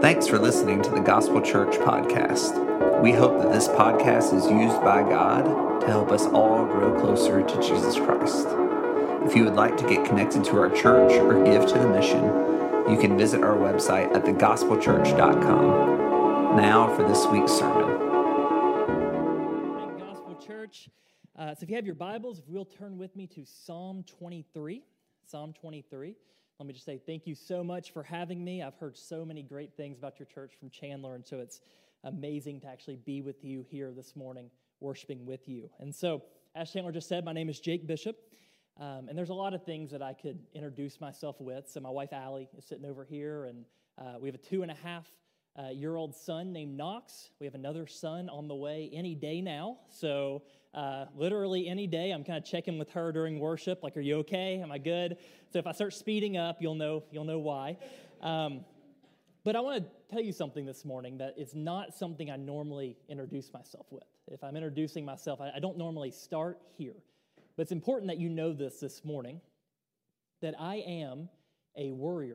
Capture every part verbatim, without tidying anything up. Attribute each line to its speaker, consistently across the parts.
Speaker 1: Thanks for listening to the Gospel Church podcast. We hope that this podcast is used by God to help us all grow closer to Jesus Christ. If you would like to get connected to our church or give to the mission, you can visit our website at the gospel church dot com. Now for this week's sermon.
Speaker 2: Gospel Church. Uh, so if you have your Bibles, if you'll turn with me to Psalm twenty-three. Psalm twenty-three. Let me just say thank you so much for having me. I've heard so many great things about your church from Chandler, and so it's amazing to actually be with you here this morning, worshiping with you. And so, as Chandler just said, my name is Jake Bishop, um, and there's a lot of things that I could introduce myself with. So my wife, Allie, is sitting over here, and uh, we have a two and a half uh, year old son named Knox. We have another son on the way any day now, so uh, literally any day. I'm kind of checking with her during worship, like, are you okay? Am I good? So if I start speeding up, you'll know you'll know why. Um, but I want to tell you something this morning that is not something I normally introduce myself with. If I'm introducing myself, I, I don't normally start here. But it's important that you know this this morning, that I am a worrier.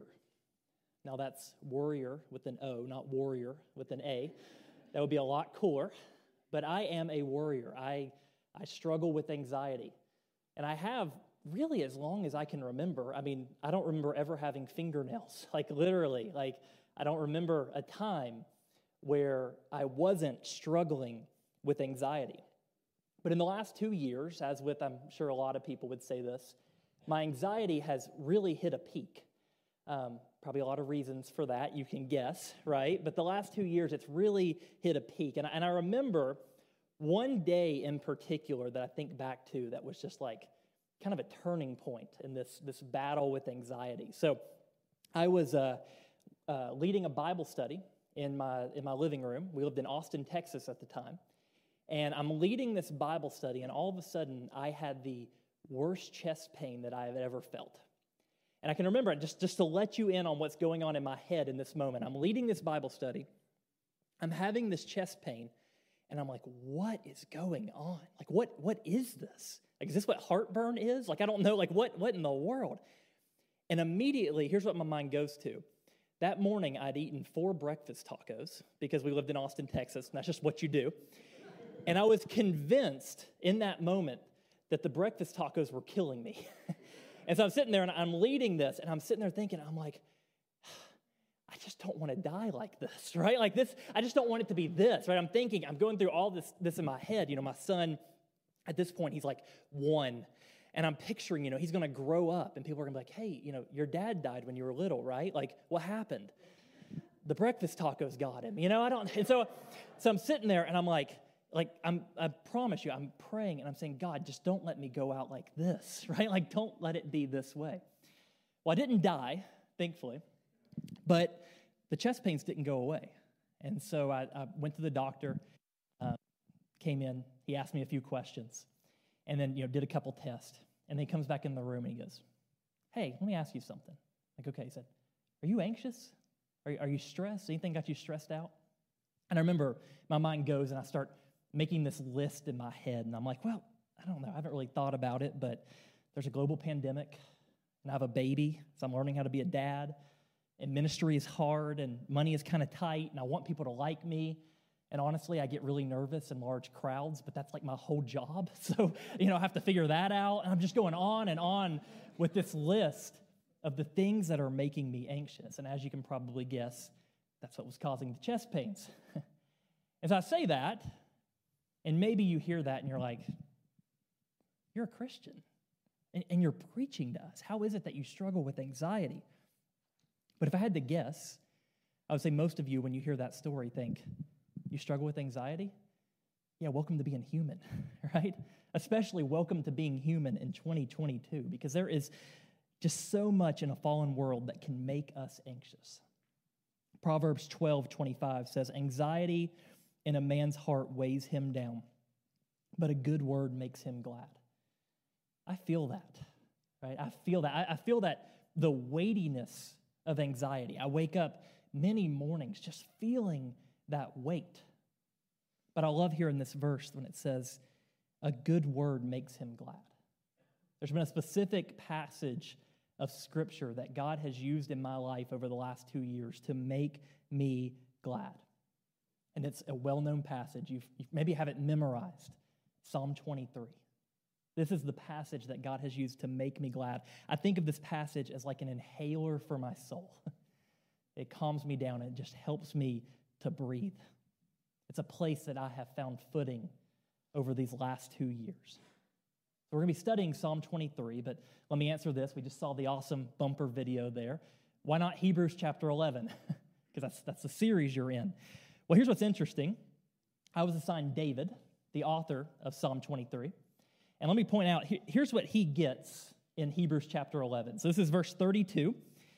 Speaker 2: Now that's worrier with an O, not warrior with an A. That would be a lot cooler. But I am a worrier. I I struggle with anxiety. And I have really as long as I can remember. I mean, I don't remember ever having fingernails, like literally. Like, I don't remember a time where I wasn't struggling with anxiety. But in the last two years, as with, I'm sure a lot of people would say this, my anxiety has really hit a peak. Um, probably a lot of reasons for that, you can guess, right? But the last two years, it's really hit a peak. And I, and I remember one day in particular that I think back to that was just like kind of a turning point in this, this battle with anxiety. So I was uh, uh, leading a Bible study in my in my living room. We lived in Austin, Texas at the time. And I'm leading this Bible study, and all of a sudden, I had the worst chest pain that I have ever felt. And I can remember it, just, just to let you in on what's going on in my head in this moment. I'm leading this Bible study. I'm having this chest pain, and I'm like, what is going on? Like, what what is this? Like, is this what heartburn is? Like, I don't know, like, what, what in the world? And immediately, here's what my mind goes to. That morning, I'd eaten four breakfast tacos because we lived in Austin, Texas, and that's just what you do. And I was convinced in that moment that the breakfast tacos were killing me. And so I'm sitting there, and I'm leading this, and I'm sitting there thinking, I'm like, I just don't want to die like this, right? Like this, I just don't want it to be this, right? I'm thinking, I'm going through all this, this in my head. You know, my son, at this point, he's like one. And I'm picturing, you know, he's going to grow up, and people are going to be like, hey, you know, your dad died when you were little, right? Like, what happened? The breakfast tacos got him, you know? I don't, and so, so I'm sitting there, and I'm like, like, I'm, I promise you, I'm praying, and I'm saying, God, just don't let me go out like this, right? Like, don't let it be this way. Well, I didn't die, thankfully, but the chest pains didn't go away. And so I, I went to the doctor, uh, came in, he asked me a few questions, and then, you know, did a couple tests. And then he comes back in the room, and he goes, hey, let me ask you something. Like, okay, he said, are you anxious? Are, are you stressed? Anything got you stressed out? And I remember my mind goes, and I start making this list in my head, and I'm like, well, I don't know, I haven't really thought about it, but there's a global pandemic, and I have a baby, so I'm learning how to be a dad, and ministry is hard, and money is kind of tight, and I want people to like me, and honestly, I get really nervous in large crowds, but that's like my whole job, so, you know, I have to figure that out, and I'm just going on and on with this list of the things that are making me anxious, and as you can probably guess, that's what was causing the chest pains. As I say that, and maybe you hear that and you're like, you're a Christian, and, and you're preaching to us. How is it that you struggle with anxiety? But if I had to guess, I would say most of you, when you hear that story, think, you struggle with anxiety? Yeah, welcome to being human, right? Especially welcome to being human in twenty twenty-two, because there is just so much in a fallen world that can make us anxious. Proverbs twelve twenty-five says, anxiety in a man's heart weighs him down, but a good word makes him glad. I feel that, right? I feel that. I, I feel that the weightiness of anxiety. I wake up many mornings just feeling that weight. But I love here in this verse when it says, a good word makes him glad. There's been a specific passage of Scripture that God has used in my life over the last two years to make me glad. And it's a well-known passage. You've, you maybe have it memorized, Psalm twenty-three. This is the passage that God has used to make me glad. I think of this passage as like an inhaler for my soul. It calms me down. It just helps me to breathe. It's a place that I have found footing over these last two years. So we're going to be studying Psalm twenty-three, but let me answer this. We just saw the awesome bumper video there. Why not Hebrews chapter eleven? Because that's, that's the series you're in. Well, here's what's interesting. I was assigned David, the author of Psalm twenty-three. And let me point out, here's what he gets in Hebrews chapter eleven. So this is verse thirty-two.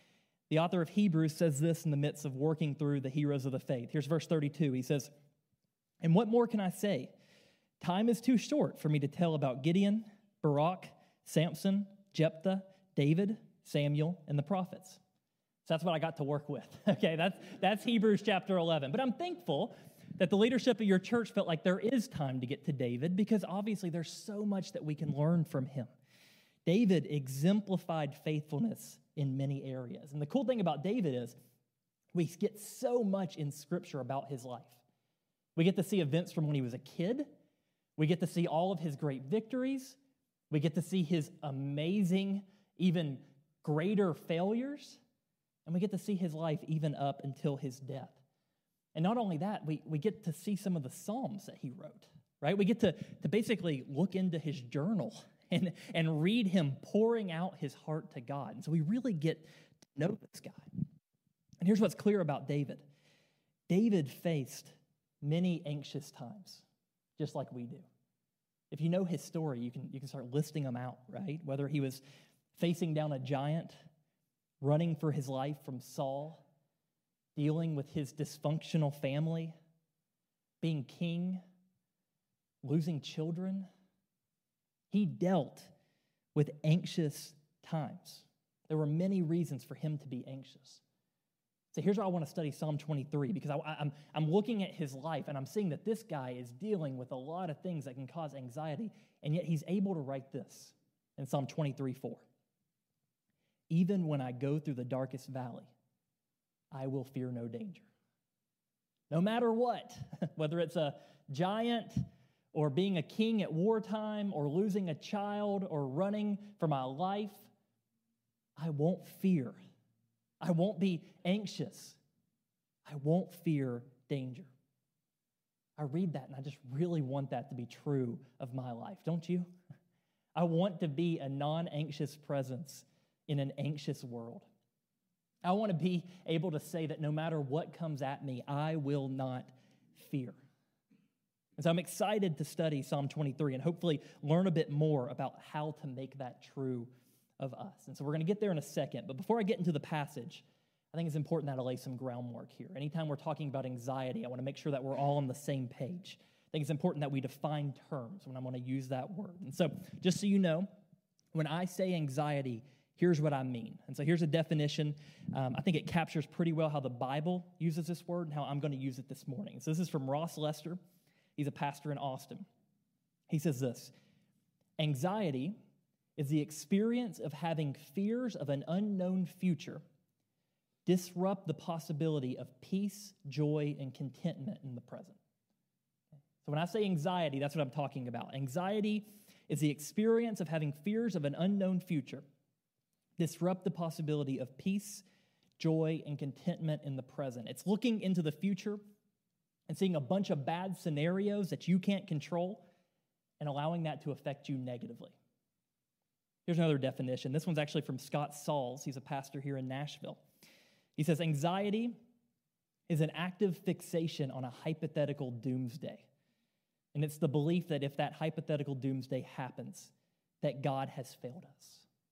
Speaker 2: The author of Hebrews says this in the midst of working through the heroes of the faith. Here's verse thirty-two. He says, "And what more can I say? Time is too short for me to tell about Gideon, Barak, Samson, Jephthah, David, Samuel, and the prophets." So that's what I got to work with. Okay, that's, that's Hebrews chapter eleven. But I'm thankful that the leadership of your church felt like there is time to get to David because obviously there's so much that we can learn from him. David exemplified faithfulness in many areas. And the cool thing about David is we get so much in Scripture about his life. We get to see events from when he was a kid. We get to see all of his great victories. We get to see his amazing, even greater failures. And we get to see his life even up until his death. And not only that, we, we get to see some of the Psalms that he wrote, right? We get to, to basically look into his journal and, and read him pouring out his heart to God. And so we really get to know this guy. And here's what's clear about David. David faced many anxious times, just like we do. If you know his story, you can, you can start listing them out, right? Whether he was facing down a giant, running for his life from Saul, dealing with his dysfunctional family, being king, losing children. He dealt with anxious times. There were many reasons for him to be anxious. So here's why I want to study Psalm twenty-three, because I, I'm, I'm looking at his life, and I'm seeing that this guy is dealing with a lot of things that can cause anxiety, and yet he's able to write this in Psalm twenty-three four. "Even when I go through the darkest valley, I will fear no danger." No matter what, whether it's a giant or being a king at wartime or losing a child or running for my life, I won't fear. I won't be anxious. I won't fear danger. I read that and I just really want that to be true of my life, don't you? I want to be a non-anxious presence in an anxious world. I want to be able to say that no matter what comes at me, I will not fear. And so I'm excited to study Psalm twenty-three and hopefully learn a bit more about how to make that true of us. And so we're going to get there in a second. But before I get into the passage, I think it's important that I lay some groundwork here. Anytime we're talking about anxiety, I want to make sure that we're all on the same page. I think it's important that we define terms when I'm going to use that word. And so just so you know, when I say anxiety, here's what I mean. And so here's a definition. Um, I think it captures pretty well how the Bible uses this word and how I'm going to use it this morning. So this is from Ross Lester. He's a pastor in Austin. He says this: "Anxiety is the experience of having fears of an unknown future disrupt the possibility of peace, joy, and contentment in the present." So when I say anxiety, that's what I'm talking about. Anxiety is the experience of having fears of an unknown future disrupt the possibility of peace, joy, and contentment in the present. It's looking into the future and seeing a bunch of bad scenarios that you can't control and allowing that to affect you negatively. Here's another definition. This one's actually from Scott Sauls. He's a pastor here in Nashville. He says, "Anxiety is an active fixation on a hypothetical doomsday. And it's the belief that if that hypothetical doomsday happens, that God has failed us."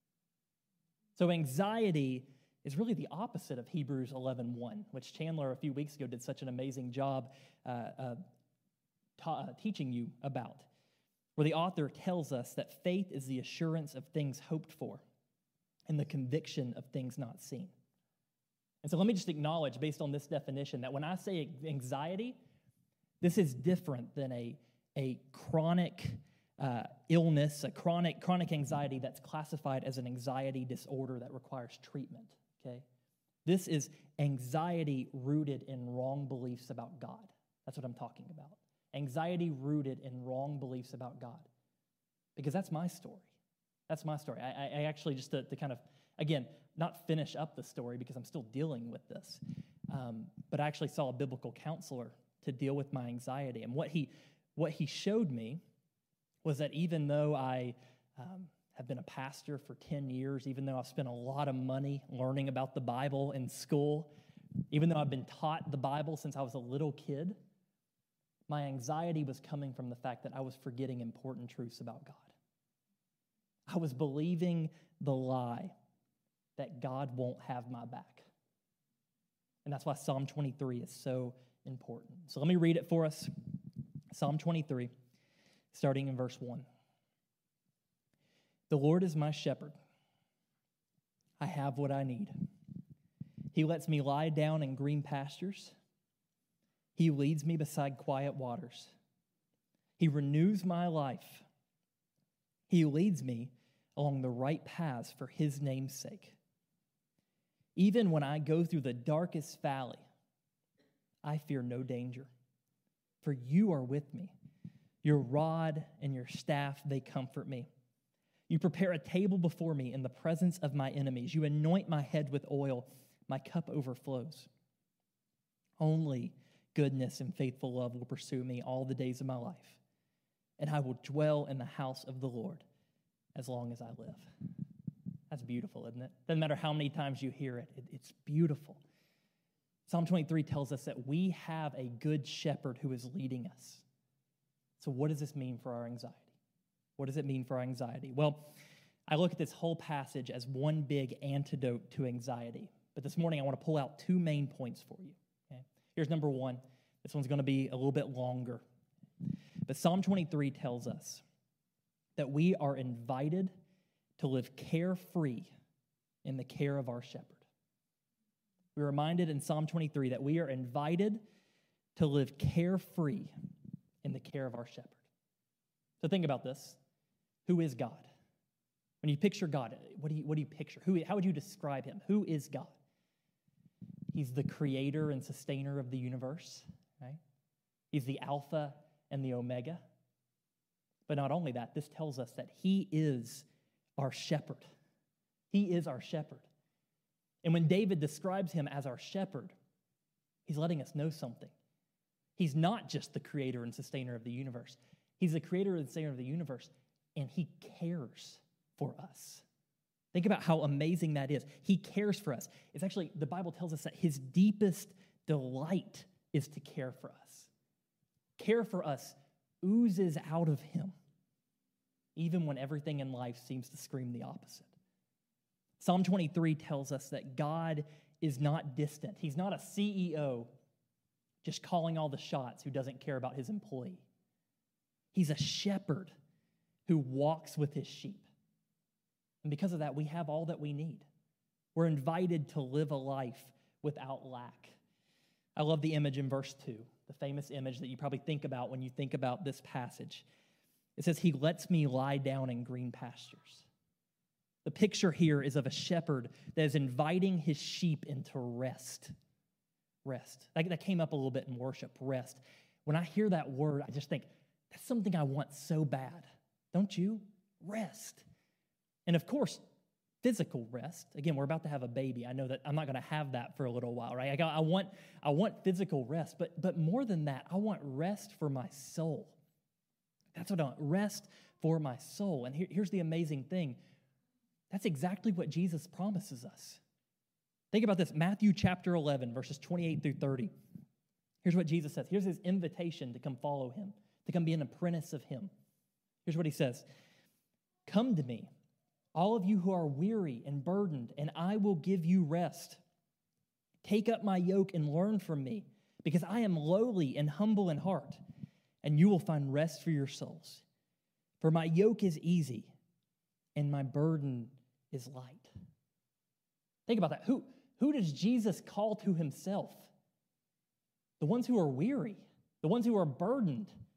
Speaker 2: So anxiety is really the opposite of Hebrews eleven one, which Chandler a few weeks ago did such an amazing job uh, uh, ta- uh, teaching you about, where the author tells us that faith is the assurance of things hoped for and the conviction of things not seen. And so let me just acknowledge, based on this definition, that when I say anxiety, this is different than a, a chronic uh, illness, a chronic, chronic anxiety that's classified as an anxiety disorder that requires treatment, okay? This is anxiety rooted in wrong beliefs about God. That's what I'm talking about. Anxiety rooted in wrong beliefs about God. Because that's my story. That's my story. I, I actually, just to, to kind of, again, not finish up the story because I'm still dealing with this, um, but I actually saw a biblical counselor to deal with my anxiety. And what he, what he showed me was that even though I um, have been a pastor for ten years, even though I've spent a lot of money learning about the Bible in school, even though I've been taught the Bible since I was a little kid, my anxiety was coming from the fact that I was forgetting important truths about God. I was believing the lie that God won't have my back. And that's why Psalm twenty-three is so important. So let me read it for us. Psalm twenty-three, starting in verse one. The Lord is my shepherd. I have what I need. He lets me lie down in green pastures. He leads me beside quiet waters. He renews my life. He leads me along the right paths for his name's sake. Even when I go through the darkest valley, I fear no danger, for you are with me. Your rod and your staff, they comfort me. You prepare a table before me in the presence of my enemies. You anoint my head with oil. My cup overflows. Only goodness and faithful love will pursue me all the days of my life, and I will dwell in the house of the Lord as long as I live. That's beautiful, isn't it? Doesn't matter how many times you hear it, it it's beautiful. Psalm twenty-three tells us that we have a good shepherd who is leading us. So what does this mean for our anxiety? What does it mean for our anxiety? Well, I look at this whole passage as one big antidote to anxiety. But this morning, I want to pull out two main points for you. Okay? Here's number one. This one's going to be a little bit longer. But Psalm twenty-three tells us that we are invited to live carefree in the care of our shepherd. We're reminded in Psalm twenty-three that we are invited to live carefree in the care of our shepherd. So think about this. Who is God? When you picture God, what do you, what do you picture? Who, how would you describe him? Who is God? He's the creator and sustainer of the universe, right? He's the Alpha and the Omega. But not only that, this tells us that he is our shepherd. He is our shepherd. And when David describes him as our shepherd, he's letting us know something. He's not just the creator and sustainer of the universe. He's the creator and sustainer of the universe, and he cares for us. Think about how amazing that is. He cares for us. It's actually, the Bible tells us that his deepest delight is to care for us. Care for us oozes out of him, even when everything in life seems to scream the opposite. Psalm twenty-three tells us that God is not distant. He's not a C E O just calling all the shots who doesn't care about his employee. He's a shepherd who walks with his sheep. And because of that, we have all that we need. We're invited to live a life without lack. I love the image in verse two, the famous image that you probably think about when you think about this passage. It says, he lets me lie down in green pastures. The picture here is of a shepherd that is inviting his sheep into rest. Rest. That, that came up a little bit in worship, rest. When I hear that word, I just think, that's something I want so bad. Don't you? Rest. And of course, physical rest. Again, we're about to have a baby. I know that I'm not going to have that for a little while, right? I, got, I want, I want physical rest, but, but more than that, I want rest for my soul. That's what I want, rest for my soul. And here, here's the amazing thing. That's exactly what Jesus promises us. Think about this, Matthew chapter eleven, verses twenty-eight through thirty. Here's what Jesus says. Here's his invitation to come follow him, to come be an apprentice of him. Here's what he says. Come to me, all of you who are weary and burdened, and I will give you rest. Take up my yoke and learn from me, because I am lowly and humble in heart, and you will find rest for your souls. For my yoke is easy, and my burden is light. Think about that. Who, who does Jesus call to himself? The ones who are weary, the ones who are burdened.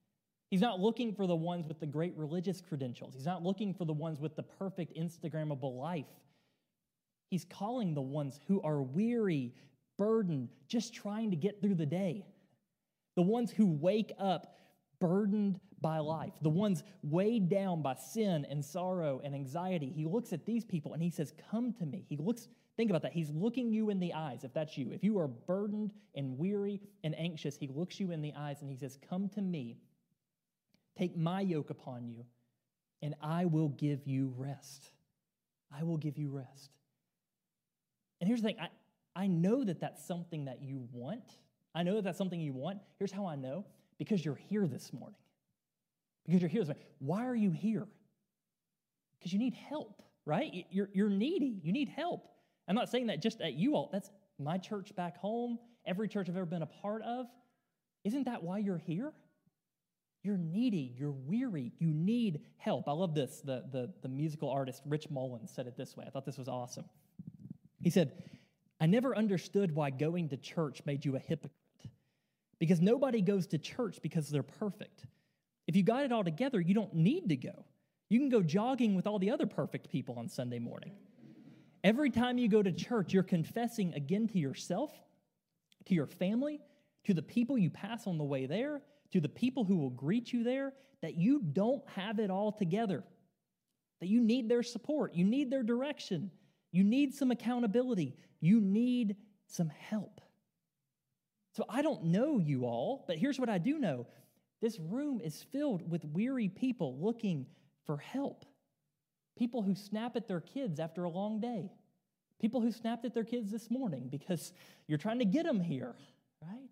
Speaker 2: He's not looking for the ones with the great religious credentials. He's not looking for the ones with the perfect Instagrammable life. He's calling the ones who are weary, burdened, just trying to get through the day. The ones who wake up burdened by life. The ones weighed down by sin and sorrow and anxiety. He looks at these people and he says, come to me. He looks, think about that. He's looking you in the eyes, if that's you. If you are burdened and weary and anxious, he looks you in the eyes and he says, come to me. Take my yoke upon you, and I will give you rest. I will give you rest. And here's the thing. I, I know that that's something that you want. I know that that's something you want. Here's how I know. Because you're here this morning. Because you're here this morning. Why are you here? Because you need help, right? You're, you're needy. You need help. I'm not saying that just at you all. That's my church back home, every church I've ever been a part of. Isn't that why you're here? You're needy, you're weary, you need help. I love this. The, the, the musical artist Rich Mullins said it this way. I thought this was awesome. He said, I never understood why going to church made you a hypocrite. Because nobody goes to church because they're perfect. If you got it all together, you don't need to go. You can go jogging with all the other perfect people on Sunday morning. Every time you go to church, you're confessing again to yourself, to your family, to the people you pass on the way there, to the people who will greet you there, that you don't have it all together, that you need their support, you need their direction, you need some accountability, you need some help. So I don't know you all, but here's what I do know. This room is filled with weary people looking for help. People who snap at their kids after a long day. People who snapped at their kids this morning because you're trying to get them here, right?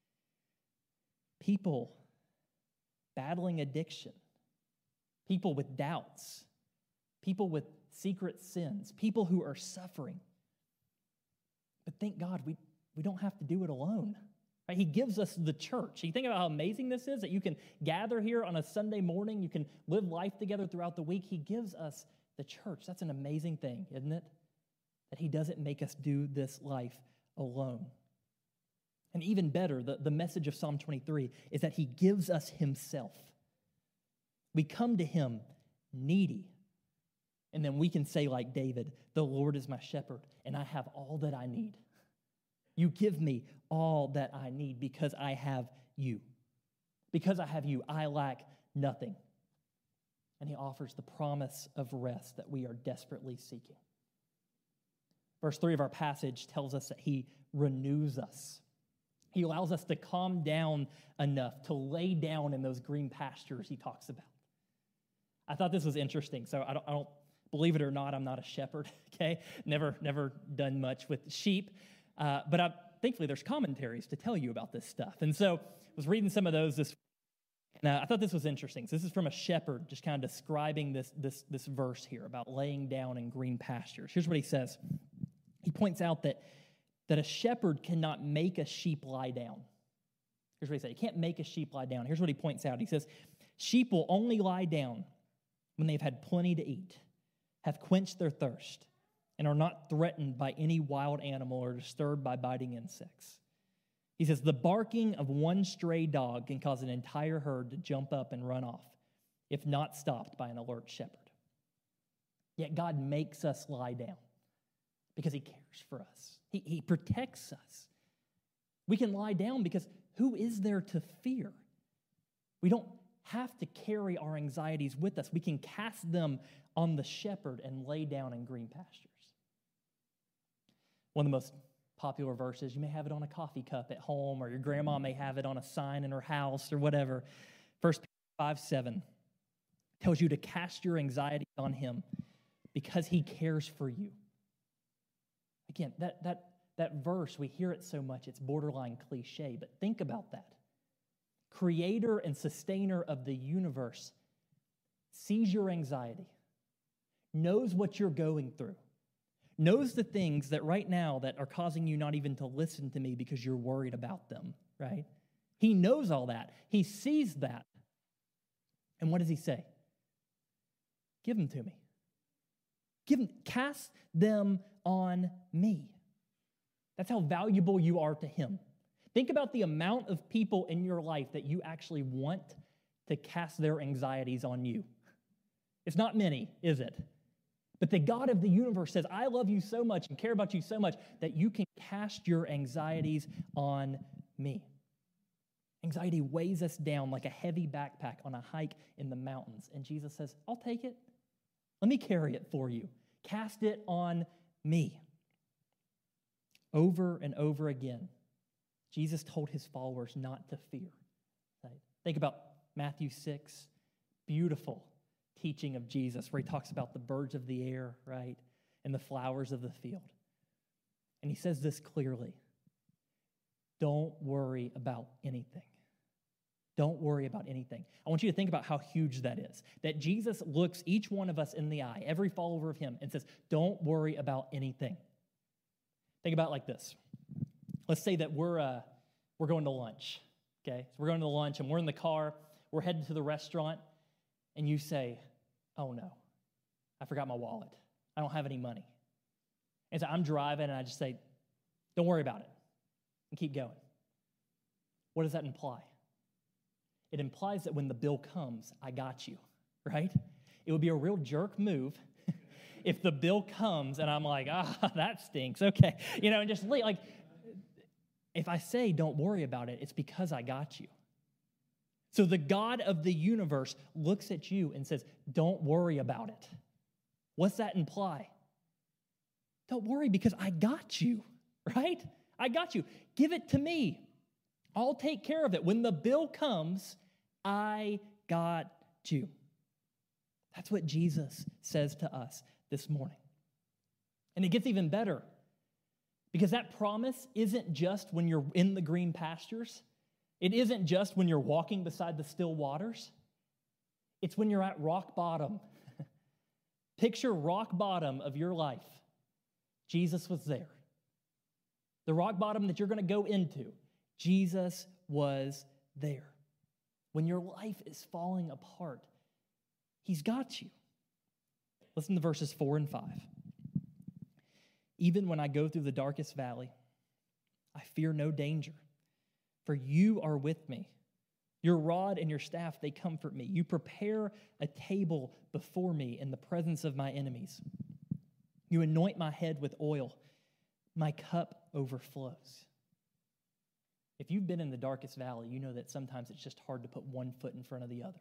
Speaker 2: People battling addiction, people with doubts, people with secret sins, people who are suffering. But thank God we, we don't have to do it alone. Right? He gives us the church. You think about how amazing this is, that you can gather here on a Sunday morning, you can live life together throughout the week. He gives us the church. That's an amazing thing, isn't it? That he doesn't make us do this life alone. And even better, the, the message of Psalm twenty-three is that he gives us himself. We come to him needy. And then we can say like David, the Lord is my shepherd, and I have all that I need. You give me all that I need because I have you. Because I have you, I lack nothing. And he offers the promise of rest that we are desperately seeking. Verse three of our passage tells us that he renews us. He allows us to calm down enough to lay down in those green pastures he talks about. I thought this was interesting. So I don't, I don't believe it or not, I'm not a shepherd, okay? Never, never done much with sheep. Uh, but I, thankfully, there's commentaries to tell you about this stuff. And so I was reading some of those this and uh, I thought this was interesting. So this is from a shepherd just kind of describing this, this, this verse here about laying down in green pastures. Here's what he says. He points out that that a shepherd cannot make a sheep lie down. Here's what he said. He can't make a sheep lie down. Here's what he points out. He says, sheep will only lie down when they've had plenty to eat, have quenched their thirst, and are not threatened by any wild animal or disturbed by biting insects. He says, the barking of one stray dog can cause an entire herd to jump up and run off, if not stopped by an alert shepherd. Yet God makes us lie down because he cares for us. He, he protects us. We can lie down because who is there to fear? We don't have to carry our anxieties with us. We can cast them on the shepherd and lay down in green pastures. One of the most popular verses, you may have it on a coffee cup at home, or your grandma may have it on a sign in her house or whatever. First Peter five seven tells you to cast your anxiety on him because he cares for you. Again, that, that, that verse, we hear it so much, it's borderline cliche, but think about that. Creator and sustainer of the universe sees your anxiety, knows what you're going through, knows the things that right now that are causing you not even to listen to me because you're worried about them, right? He knows all that. He sees that. And what does he say? Give them to me. Give them, cast them on me. That's how valuable you are to him. Think about the amount of people in your life that you actually want to cast their anxieties on you. It's not many, is it? But the God of the universe says, I love you so much and care about you so much that you can cast your anxieties on me. Anxiety weighs us down like a heavy backpack on a hike in the mountains. And Jesus says, I'll take it. Let me carry it for you. Cast it on me. Over and over again, Jesus told his followers not to fear. Right? Think about Matthew six, beautiful teaching of Jesus, where he talks about the birds of the air, right, and the flowers of the field. And he says this clearly: don't worry about anything. Don't worry about anything. I want you to think about how huge that is. That Jesus looks each one of us in the eye, every follower of him, and says, don't worry about anything. Think about it like this. Let's say that we're uh, we're going to lunch, okay? So we're going to lunch, and we're in the car. We're headed to the restaurant, and you say, oh, no, I forgot my wallet. I don't have any money. And so I'm driving, and I just say, don't worry about it, and keep going. What does that imply? It implies that when the bill comes, I got you, right? It would be a real jerk move if the bill comes and I'm like, ah, that stinks, okay. You know, and just like, if I say don't worry about it, it's because I got you. So the God of the universe looks at you and says, don't worry about it. What's that imply? Don't worry because I got you, right? I got you. Give it to me. I'll take care of it. When the bill comes, I got you. That's what Jesus says to us this morning. And it gets even better, because that promise isn't just when you're in the green pastures. It isn't just when you're walking beside the still waters. It's when you're at rock bottom. Picture rock bottom of your life. Jesus was there. The rock bottom that you're going to go into, Jesus was there. When your life is falling apart, he's got you. Listen to verses four and five. Even when I go through the darkest valley, I fear no danger, for you are with me. Your rod and your staff, they comfort me. You prepare a table before me in the presence of my enemies. You anoint my head with oil. My cup overflows. If you've been in the darkest valley, you know that sometimes it's just hard to put one foot in front of the other.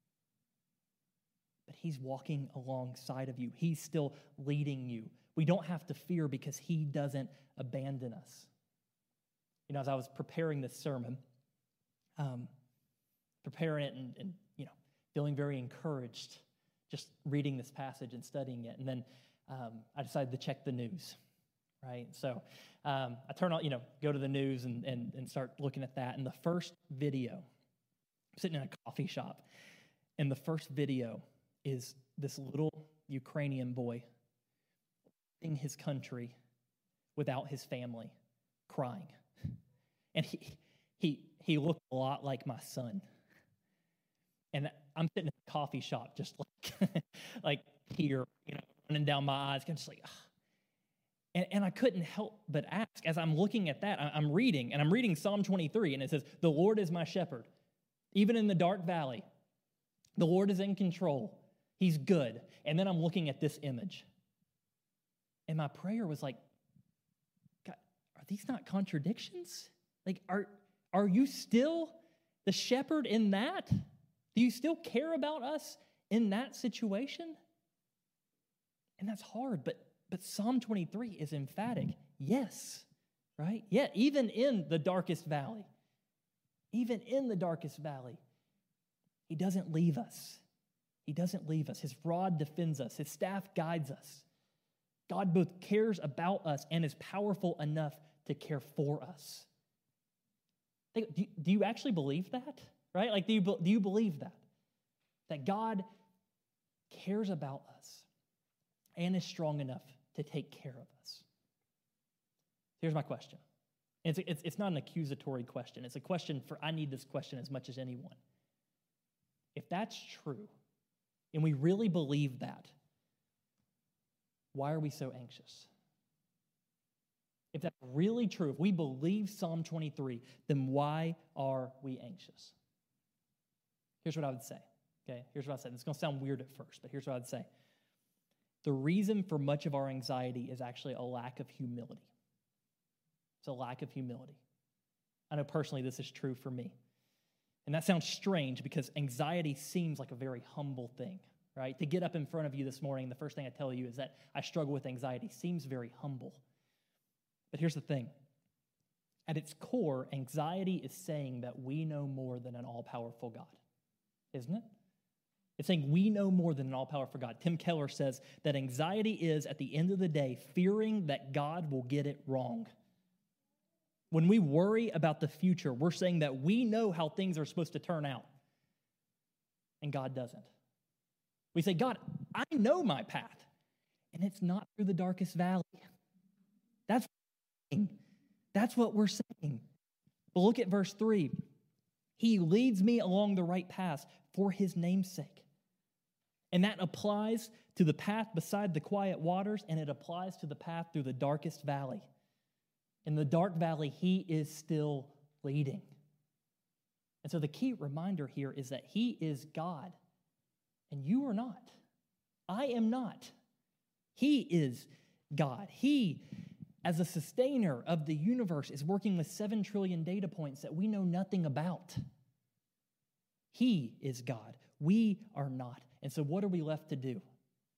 Speaker 2: But he's walking alongside of you. He's still leading you. We don't have to fear because he doesn't abandon us. You know, as I was preparing this sermon, um, preparing it and, and, you know, feeling very encouraged, just reading this passage and studying it. And then um, I decided to check the news, right? So um, I turn on, you know, go to the news and, and, and start looking at that. And the first video, I'm sitting in a coffee shop, and the first video is this little Ukrainian boy in his country without his family, crying. And he he he looked a lot like my son. And I'm sitting in a coffee shop just like, like here, you know, running down my eyes, just like, ugh. And, and I couldn't help but ask, as I'm looking at that, I'm reading, and I'm reading Psalm twenty-three, and it says, the Lord is my shepherd, even in the dark valley. The Lord is in control. He's good. And then I'm looking at this image. And my prayer was like, God, are these not contradictions? Like, are, are you still the shepherd in that? Do you still care about us in that situation? And that's hard, but, but Psalm twenty-three is emphatic. Yes, right? Yeah, even in the darkest valley, even in the darkest valley, he doesn't leave us. He doesn't leave us. His rod defends us. His staff guides us. God both cares about us and is powerful enough to care for us. Do you actually believe that? Right? Like, do you, do you believe that? That God cares about us and is strong enough to take care of us? Here's my question. It's, it's, it's not an accusatory question. It's a question for, I need this question as much as anyone. If that's true, and we really believe that, why are we so anxious? If that's really true, if we believe Psalm twenty-three, then why are we anxious? Here's what I would say, okay? Here's what I would say. It's going to sound weird at first, but here's what I would say. The reason for much of our anxiety is actually a lack of humility. It's a lack of humility. I know personally this is true for me. And that sounds strange because anxiety seems like a very humble thing, right? To get up in front of you this morning, the first thing I tell you is that I struggle with anxiety seems very humble. But here's the thing. At its core, anxiety is saying that we know more than an all-powerful God, isn't it? It's saying we know more than an all-powerful God. Tim Keller says that anxiety is, at the end of the day, fearing that God will get it wrong. When we worry about the future, we're saying that we know how things are supposed to turn out, and God doesn't. We say, God, I know my path, and it's not through the darkest valley. That's what we're saying. That's what we're saying. But look at verse three. He leads me along the right path for his name's sake. And that applies to the path beside the quiet waters, and it applies to the path through the darkest valley. In the dark valley, he is still leading. And so the key reminder here is that he is God, and you are not. I am not. He is God. He, as a sustainer of the universe, is working with seven trillion data points that we know nothing about. He is God. We are not. And so what are we left to do?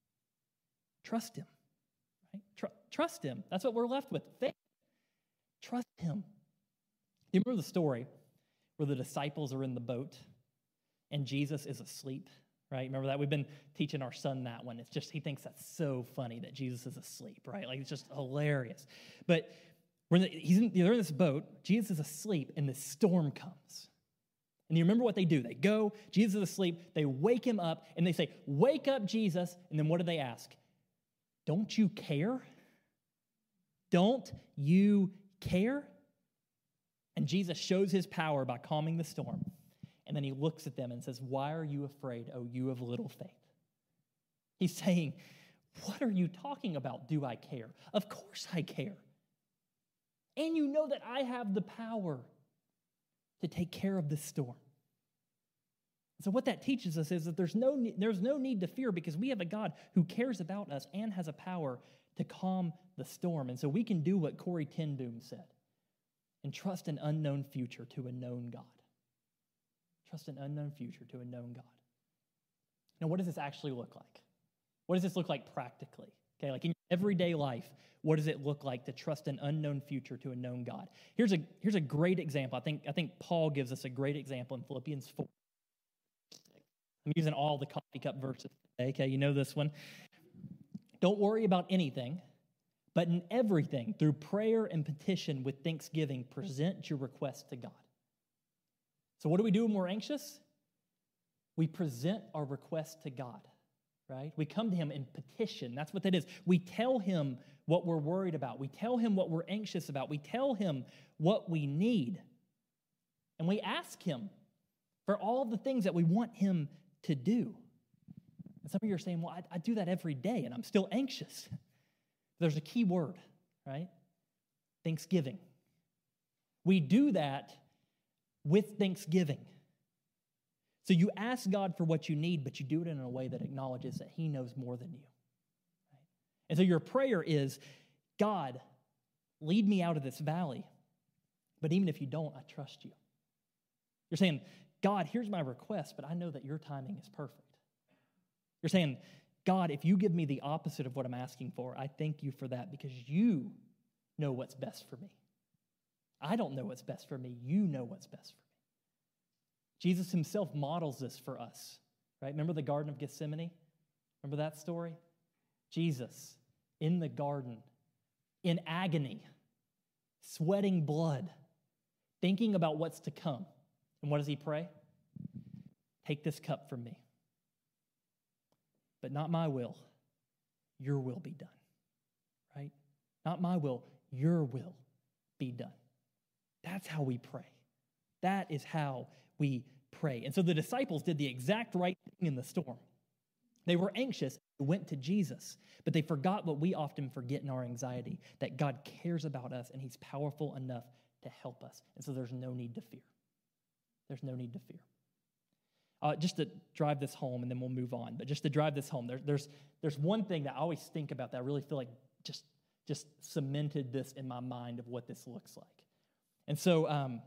Speaker 2: Trust him. Right? Tr- trust him. That's what we're left with. Faith. Trust him. You remember the story where the disciples are in the boat and Jesus is asleep, right? Remember that? We've been teaching our son that one. It's just, he thinks that's so funny that Jesus is asleep, right? Like, it's just hilarious. But when he's in, they're in this boat, Jesus is asleep, and the storm comes. And you remember what they do? They go, Jesus is asleep, they wake him up, and they say, "Wake up, Jesus." And then what do they ask? Don't you care? Don't you care? And Jesus shows his power by calming the storm. And then he looks at them and says, "Why are you afraid, O you of little faith?" He's saying, what are you talking about? Do I care? Of course I care. And you know that I have the power to take care of this storm. So what that teaches us is that there's no, there's no need to fear because we have a God who cares about us and has a power to calm the storm. And so we can do what Corrie ten Boom said and trust an unknown future to a known God. Trust an unknown future to a known God. Now, what does this actually look like? What does this look like practically? Okay, like in everyday life, what does it look like to trust an unknown future to a known God? Here's a, here's a great example. I think, I think Paul gives us a great example in Philippians four. I'm using all the coffee cup verses today, okay? You know this one. Don't worry about anything, but in everything, through prayer and petition with thanksgiving, present your requests to God. So what do we do when we're anxious? We present our requests to God, right? We come to him in petition. That's what that is. We tell him what we're worried about. We tell him what we're anxious about. We tell him what we need. And we ask him for all the things that we want him to do. And some of you are saying, well, I, I do that every day and I'm still anxious. There's a key word, right? Thanksgiving. We do that with thanksgiving. So you ask God for what you need, but you do it in a way that acknowledges that he knows more than you. Right? And so your prayer is, God, lead me out of this valley. But even if you don't, I trust you. You're saying, God, here's my request, but I know that your timing is perfect. You're saying, God, if you give me the opposite of what I'm asking for, I thank you for that because you know what's best for me. I don't know what's best for me. You know what's best for me. Jesus himself models this for us, right? Remember the Garden of Gethsemane? Remember that story? Jesus in the garden, in agony, sweating blood, thinking about what's to come. And what does he pray? Take this cup from me. But not my will, your will be done, right? Not my will, your will be done. That's how we pray. That is how we pray. And so the disciples did the exact right thing in the storm. They were anxious, they went to Jesus, but they forgot what we often forget in our anxiety, that God cares about us and he's powerful enough to help us. And so there's no need to fear. There's no need to fear. Uh, just to drive this home, and then we'll move on. But just to drive this home, there, there's there's one thing that I always think about that I really feel like just just cemented this in my mind of what this looks like. And so, um,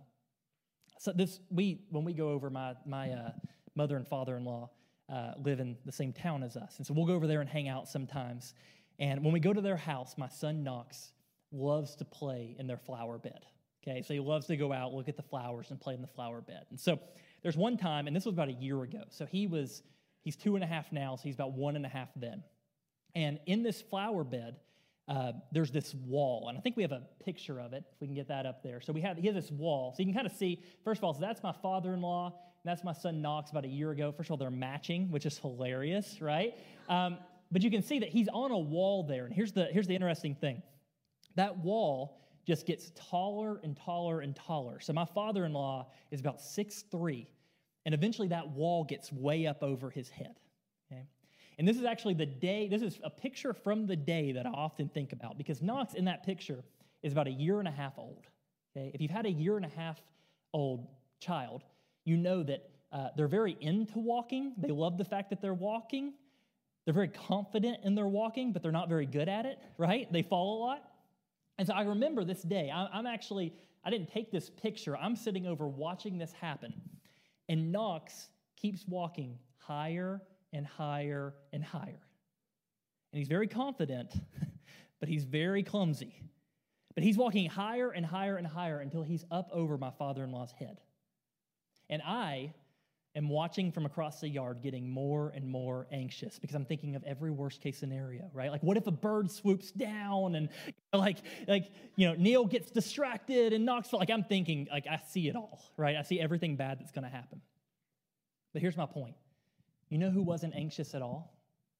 Speaker 2: so this we when we go over, my my uh, mother and father-in-law uh, live in the same town as us, and so we'll go over there and hang out sometimes. And when we go to their house, my son Knox loves to play in their flower bed. Okay, so he loves to go out, look at the flowers, and play in the flower bed. And so there's one time, and this was about a year ago. So he was, he's two and a half now, so he's about one and a half then. And in this flower bed, uh, there's this wall. And I think we have a picture of it, if we can get that up there. So we have, he has this wall. So you can kind of see, first of all, so that's my father-in-law, and that's my son Knox about a year ago. First of all, they're matching, which is hilarious, right? Um, but you can see that he's on a wall there. And here's the, here's the interesting thing. That wall just gets taller and taller and taller. So my father-in-law is about six three, and eventually that wall gets way up over his head. Okay? And this is actually the day, this is a picture from the day that I often think about, because Knox in that picture is about a year and a half old. Okay? If you've had a year and a half old child, you know that uh, they're very into walking. They love the fact that they're walking. They're very confident in their walking, but they're not very good at it, right? They fall a lot. And so I remember this day. I'm actually, I didn't take this picture. I'm sitting over watching this happen. And Knox keeps walking higher and higher and higher. And he's very confident, but he's very clumsy. But he's walking higher and higher and higher until he's up over my father-in-law's head. And I am watching from across the yard, getting more and more anxious because I'm thinking of every worst case scenario, right? Like, what if a bird swoops down and like, like you know, Neil gets distracted and knocks, like I'm thinking, like I see it all, right? I see everything bad that's going to happen. But here's my point. You know who wasn't anxious at all?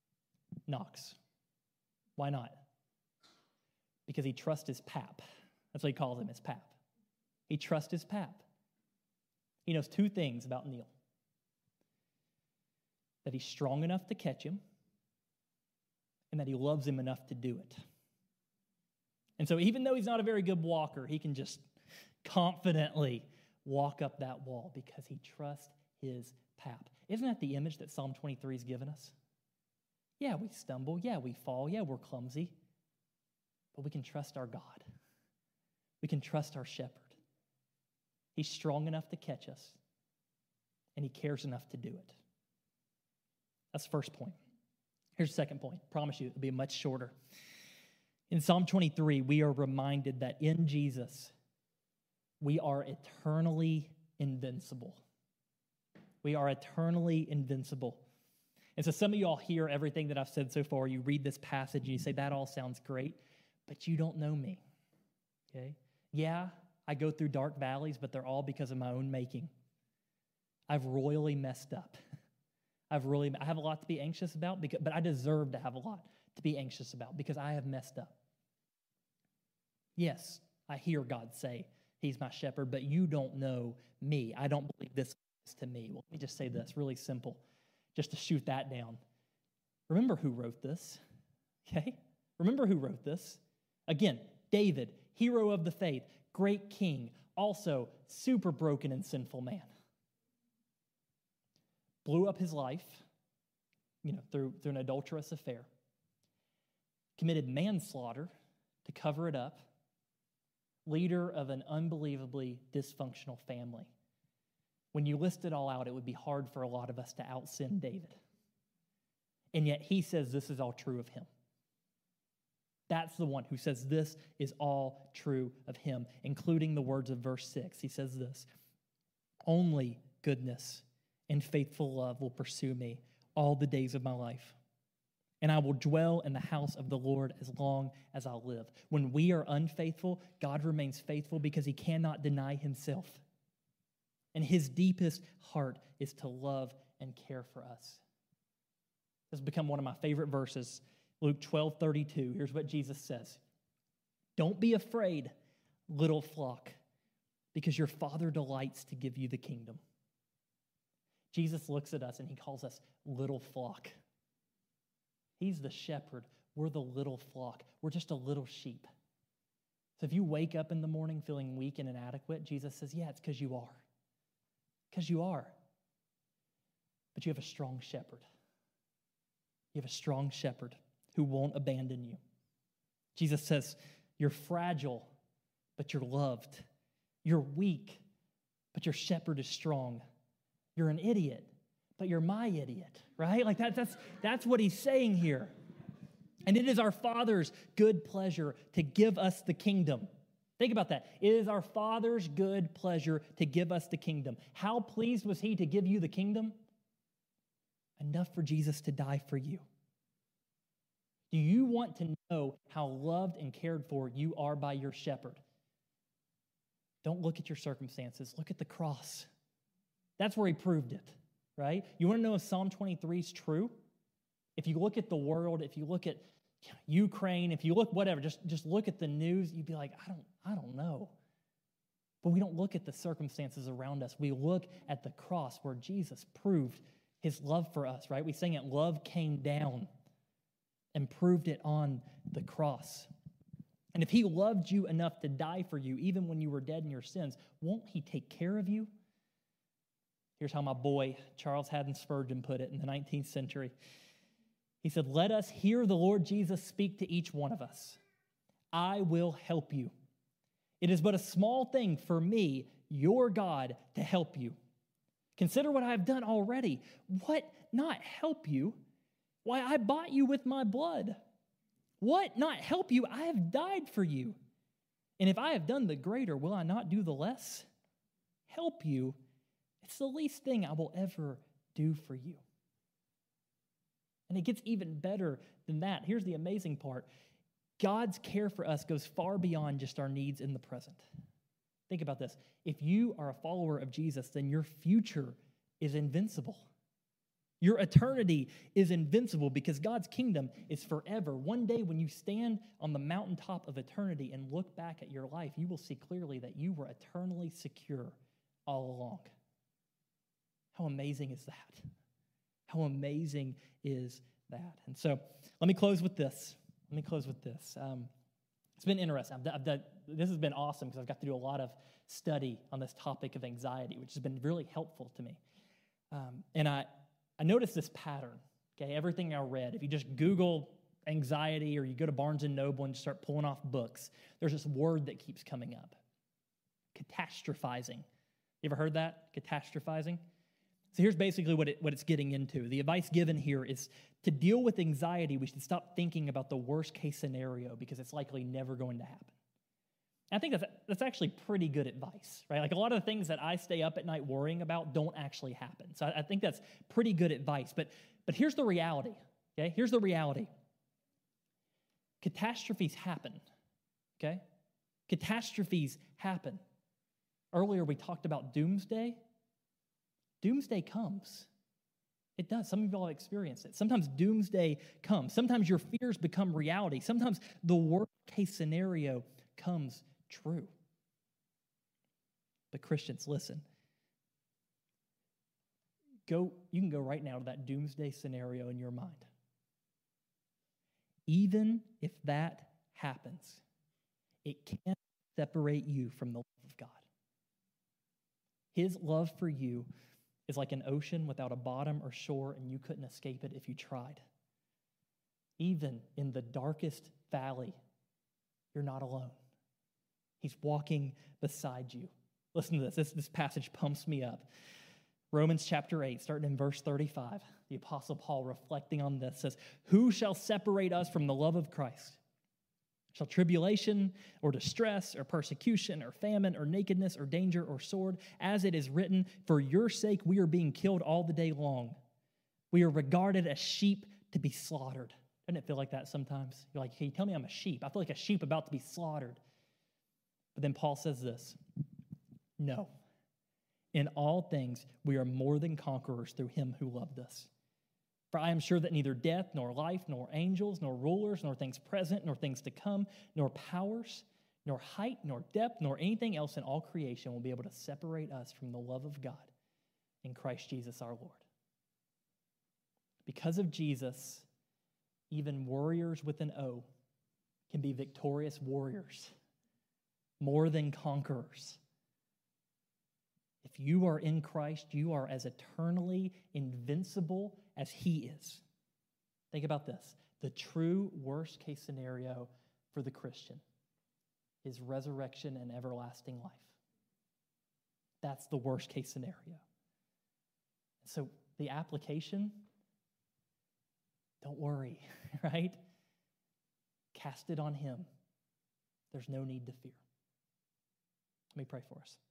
Speaker 2: Knox. Why not? Because he trusts his pap. That's what he calls him, his pap. He trusts his pap. He knows two things about Neil. That he's strong enough to catch him, and that he loves him enough to do it. And so even though he's not a very good walker, he can just confidently walk up that wall because he trusts his pap. Isn't that the image that Psalm twenty-three has given us? Yeah, we stumble. Yeah, we fall. Yeah, we're clumsy. But we can trust our God. We can trust our shepherd. He's strong enough to catch us, and he cares enough to do it. That's the first point. Here's the second point. I promise you it'll be much shorter. In Psalm twenty-three, we are reminded that in Jesus, we are eternally invincible. We are eternally invincible. And so some of you all hear everything that I've said so far. You read this passage and you say, that all sounds great, but you don't know me. Okay? Yeah, I go through dark valleys, but they're all because of my own making. I've royally messed up. I've really, I have a lot to be anxious about, because, but I deserve to have a lot to be anxious about because I have messed up. Yes, I hear God say he's my shepherd, but you don't know me. I don't believe this is to me. Well, let me just say this, really simple, just to shoot that down. Remember who wrote this, okay? Remember who wrote this. Again, David, hero of the faith, great king, also super broken and sinful man. Blew up his life, you know, through, through an adulterous affair. Committed manslaughter to cover it up. Leader of an unbelievably dysfunctional family. When you list it all out, it would be hard for a lot of us to out-sin David. And yet he says this is all true of him. That's the one who says this is all true of him, including the words of verse six. He says this, only goodness and faithful love will pursue me all the days of my life. And I will dwell in the house of the Lord as long as I live. When we are unfaithful, God remains faithful because he cannot deny himself. And his deepest heart is to love and care for us. This has become one of my favorite verses, Luke twelve thirty-two. Here's what Jesus says. Don't be afraid, little flock, because your Father delights to give you the kingdom. Jesus looks at us and he calls us little flock. He's the shepherd. We're the little flock. We're just a little sheep. So if you wake up in the morning feeling weak and inadequate, Jesus says, yeah, it's because you are. Because you are. but you have a strong shepherd. You have a strong shepherd who won't abandon you. Jesus says, you're fragile, but you're loved. You're weak, but your shepherd is strong. You're an idiot, but you're my idiot, right? Like that, that's, that's what he's saying here. And it is our Father's good pleasure to give us the kingdom. Think about that. It is our Father's good pleasure to give us the kingdom. How pleased was he to give you the kingdom? Enough for Jesus to die for you. Do you want to know how loved and cared for you are by your shepherd? Don't look at your circumstances. Look at the cross. That's where he proved it, right? You want to know if Psalm twenty-three is true? If you look at the world, if you look at Ukraine, if you look whatever, just, just look at the news, you'd be like, I don't, I don't know. But we don't look at the circumstances around us. We look at the cross where Jesus proved his love for us, right? We sing it, love came down and proved it on the cross. And if he loved you enough to die for you, even when you were dead in your sins, won't he take care of you? Here's how my boy, Charles Haddon Spurgeon, put it in the nineteenth century. He said, let us hear the Lord Jesus speak to each one of us. I will help you. It is but a small thing for me, your God, to help you. Consider what I have done already. What not help you? Why, I bought you with my blood. What not help you? I have died for you. And if I have done the greater, will I not do the less? Help you. It's the least thing I will ever do for you. And it gets even better than that. Here's the amazing part. God's care for us goes far beyond just our needs in the present. Think about this. If you are a follower of Jesus, then your future is invincible. Your eternity is invincible because God's kingdom is forever. One day when you stand on the mountaintop of eternity and look back at your life, you will see clearly that you were eternally secure all along. How amazing is that? How amazing is that? And so let me close with this. Let me close with this. Um, it's been interesting. I've done, I've done, this has been awesome because I've got to do a lot of study on this topic of anxiety, which has been really helpful to me. Um, and I, I noticed this pattern, okay? Everything I read, if you just Google anxiety or you go to Barnes and Noble and start pulling off books, there's this word that keeps coming up, catastrophizing. You ever heard that, catastrophizing? So here's basically what, it, what it's getting into. The advice given here is to deal with anxiety, we should stop thinking about the worst case scenario because it's likely never going to happen. And I think that's, that's actually pretty good advice, right? Like a lot of the things that I stay up at night worrying about don't actually happen. So I, I think that's pretty good advice. But, but here's the reality, okay? Here's the reality. Catastrophes happen, okay? Catastrophes happen. Earlier we talked about doomsday. Doomsday comes. It does. Some of y'all have experienced it. Sometimes doomsday comes. Sometimes your fears become reality. Sometimes the worst case scenario comes true. But Christians, listen. Go, you can go right now to that doomsday scenario in your mind. Even if that happens, it can't separate you from the love of God. His love for you is like an ocean without a bottom or shore, and you couldn't escape it if you tried. Even in the darkest valley, you're not alone. He's walking beside you. Listen to this. This, this passage pumps me up. Romans chapter eight, starting in verse thirty-five, the Apostle Paul, reflecting on this, says, "Who shall separate us from the love of Christ? Shall tribulation or distress or persecution or famine or nakedness or danger or sword? As it is written, for your sake we are being killed all the day long. We are regarded as sheep to be slaughtered." Doesn't it feel like that sometimes? You're like, hey, tell me I'm a sheep. I feel like a sheep about to be slaughtered. But then Paul says this, "No, in all things we are more than conquerors through him who loved us. For I am sure that neither death, nor life, nor angels, nor rulers, nor things present, nor things to come, nor powers, nor height, nor depth, nor anything else in all creation will be able to separate us from the love of God in Christ Jesus our Lord." Because of Jesus, even warriors with an O can be victorious warriors, more than conquerors. If If you are in Christ, you are as eternally invincible as he is. Think about this. The true worst case scenario for the Christian is resurrection and everlasting life. That's the worst case scenario. So the application, don't worry, right? Cast it on him. There's no need to fear. Let me pray for us.